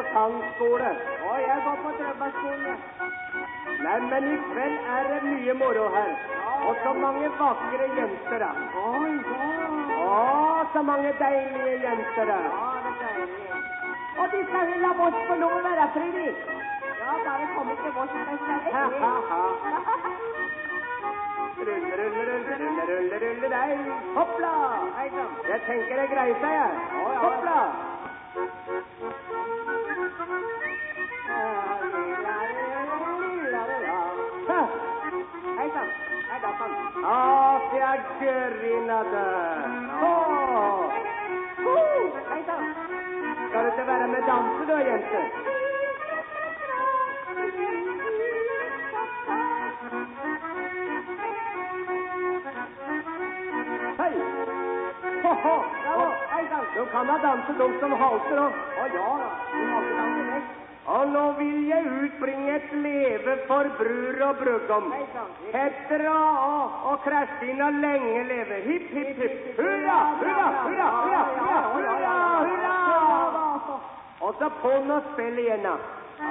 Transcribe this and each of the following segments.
sangskole. Og jeg går på Drøbakskolen. Nei, men i kveld er det mye moro her. Og så mange vakre jenter da. Oi, Så mange deilige jenter da. ja, det er deilig. Og de skal vel la oss få lov å være fri. Ja, bare kom ikke vårt, så er det Rulle deg. Hoppla! Hei sann. Jeg tenker det greier seg, jeg. Ja. Hoppla! Hei sann. Hei da sann. Det er gørinade. Hei sann. Skal du ikke være med danse da, jenter? Hei! Hei sann. Du kan da danse de som halter da. Å ja da, du må ikke danse meg. Og nå vil jeg utbringe et leve for brur og brudgom. Hei sann. Petter og Kristina lenge leve. Hipp, hipp, hipp. Hurra, hurra, hurra, hurra, hurra, hurra, hurra. Og så på nå spill igjen da.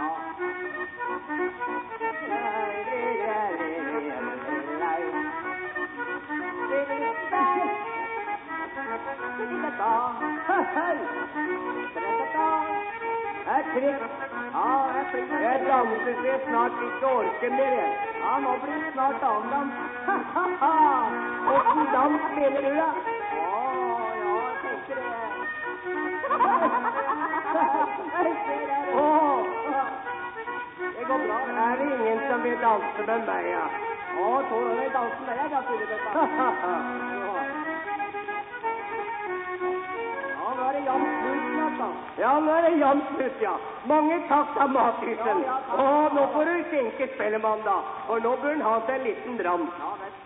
Trikk. Jeg danser til snart ikke orker mer. Ja, nå blir det snart avdans. Hvordan dans mener du da? Ja, jeg tenker det. Det går bra. Er det ingen som vil danse med meg, ja? Tror du vil danse med deg, da, Filip? Nå er det jam slutt snart, da. Ja, nå er det jam slutt, ja. Mange takk av Mathisen. Ja, takk. Nå får du senke Spellemann da. Og nå bør han ha seg en liten dram. Ja, vet du.